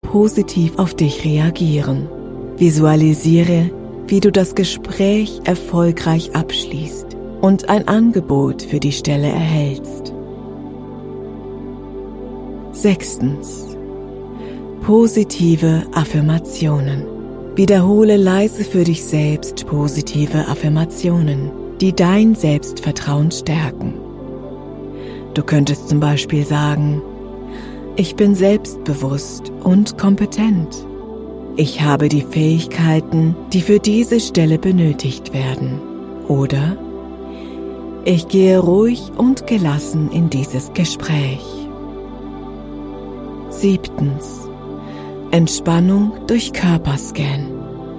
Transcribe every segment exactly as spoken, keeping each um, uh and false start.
positiv auf dich reagieren. Visualisiere, wie du das Gespräch erfolgreich abschließt und ein Angebot für die Stelle erhältst. Sechstens. Positive Affirmationen. Wiederhole leise für dich selbst positive Affirmationen, die dein Selbstvertrauen stärken. Du könntest zum Beispiel sagen: Ich bin selbstbewusst und kompetent. Ich habe die Fähigkeiten, die für diese Stelle benötigt werden. Oder: Ich gehe ruhig und gelassen in dieses Gespräch. Siebtens. Entspannung durch Körperscan.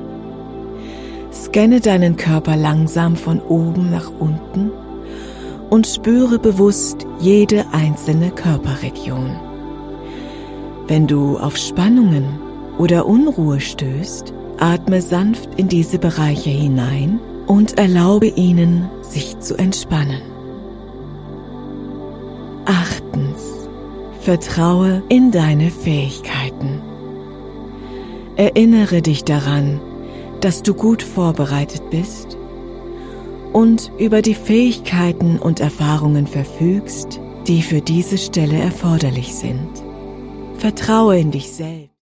Scanne deinen Körper langsam von oben nach unten und spüre bewusst jede einzelne Körperregion. Wenn du auf Spannungen oder Unruhe stößt, atme sanft in diese Bereiche hinein und erlaube ihnen, sich zu entspannen. Achtens. Vertraue in deine Fähigkeiten. Erinnere dich daran, dass du gut vorbereitet bist und über die Fähigkeiten und Erfahrungen verfügst, die für diese Stelle erforderlich sind. Vertraue in dich selbst.